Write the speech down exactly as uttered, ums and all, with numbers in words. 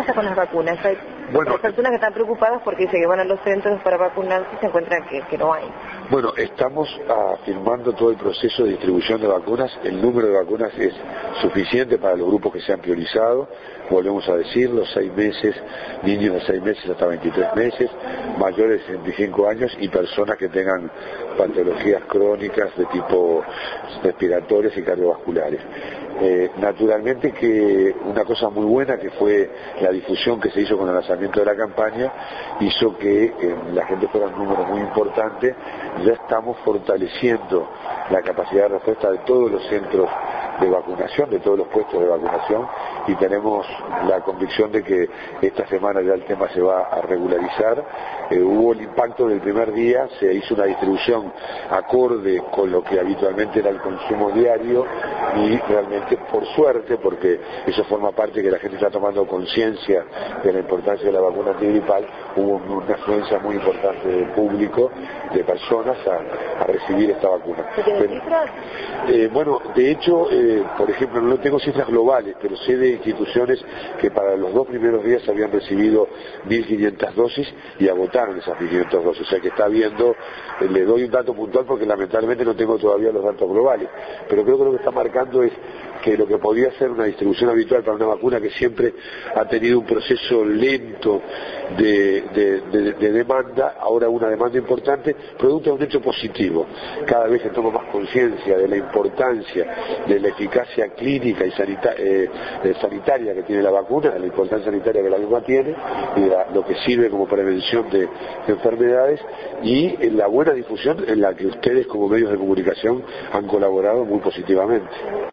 pasa con las vacunas? Hay Bueno, personas que están preocupadas porque dicen que van a los centros para vacunarse y se encuentran que, que no hay. Bueno, estamos afirmando todo el proceso de distribución de vacunas. El número de vacunas es suficiente para los grupos que se han priorizado. Volvemos a decir, los seis meses, niños de seis meses hasta veintitrés meses, mayores de sesenta y cinco años y personas que tengan patologías crónicas de tipo respiratorias y cardiovasculares. Eh, naturalmente que una cosa muy buena que fue la difusión que se hizo con el lanzamiento de la campaña hizo que eh, la gente fuera un número muy importante. Ya estamos fortaleciendo la capacidad de respuesta de todos los centros de vacunación, de todos los puestos de vacunación, y tenemos la convicción de que esta semana ya el tema se va a regularizar. Eh, hubo el impacto del primer día, se hizo una distribución acorde con lo que habitualmente era el consumo diario y realmente por suerte, porque eso forma parte de que la gente está tomando conciencia de la importancia de la vacuna antigripal, hubo una afluencia muy importante del público, de personas a, a recibir esta vacuna. ¿Tiene cifras? Eh, bueno, de hecho, eh, por ejemplo, no tengo cifras globales, pero sé de instituciones que para los dos primeros días habían recibido mil quinientas dosis y agotaron esas mil quinientas dosis. O sea que está viendo, eh, le doy un dato puntual porque lamentablemente no tengo todavía los datos globales, pero creo que lo que está marcando es que lo que podría ser una distribución habitual para una vacuna que siempre ha tenido un proceso lento de, de, de, de demanda, ahora una demanda importante, producto de un hecho positivo. Cada vez se toma más conciencia de la importancia de la eficacia clínica y sanita, eh, sanitaria que tiene la vacuna, de la importancia sanitaria que la misma tiene, y de la, lo que sirve como prevención de, de enfermedades, y en la buena difusión en la que ustedes como medios de comunicación han colaborado muy positivamente.